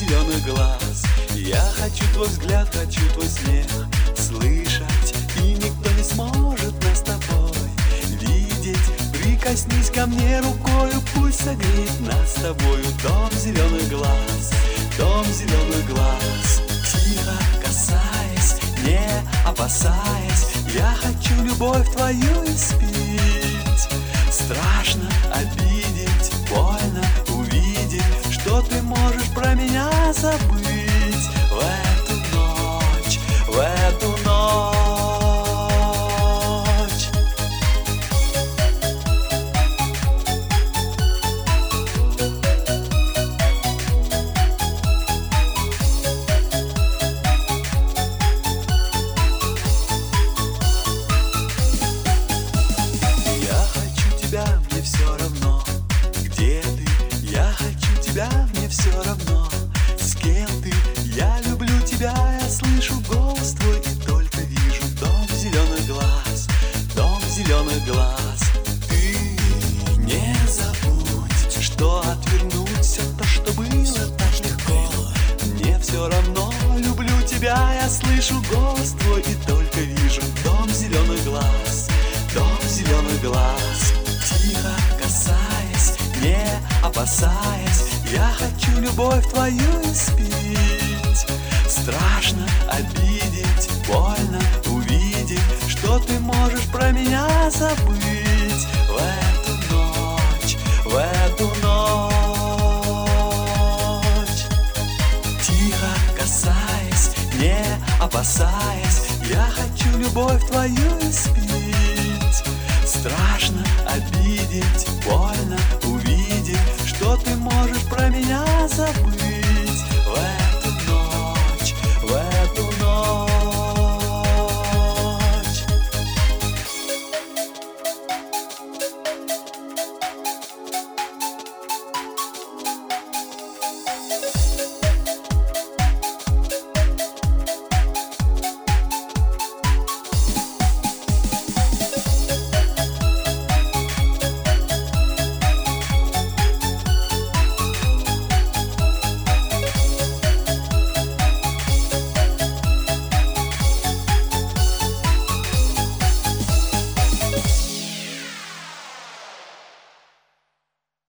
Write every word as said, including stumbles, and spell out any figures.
зеленых глаз. Я хочу твой взгляд, хочу твой смех слышать, и никто не сможет нас с тобой видеть. Прикоснись ко мне рукою, пусть согреет нас с тобою дом зеленых глаз, дом зеленых глаз. Тихо касаясь, не опасаясь, я хочу любовь твою испить. Страшно обидеть, больно увидеть, что ты можешь про меня забыть. В эту ночь, в эту ночь. Я хочу тебя, мне все равно, где ты. Я хочу тебя, мне все равно, с кем ты. Я люблю тебя, я слышу голос твой и только вижу дом зеленых глаз, дом зеленых глаз. Ты не забудь, что отвернуть все то, что было так легко. Мне все равно, люблю тебя, я слышу голос твой и только вижу дом зеленых глаз, дом зеленых глаз. Тихо касаясь, не опасаясь, я хочу любовь твою испить. Страшно обидеть, больно увидеть, что ты можешь про меня забыть. В эту ночь, в эту ночь. Тихо касаясь, не опасаясь, я хочу любовь твою испить. Страшно обидеть, больно увидеть, что ты можешь про меня забыть.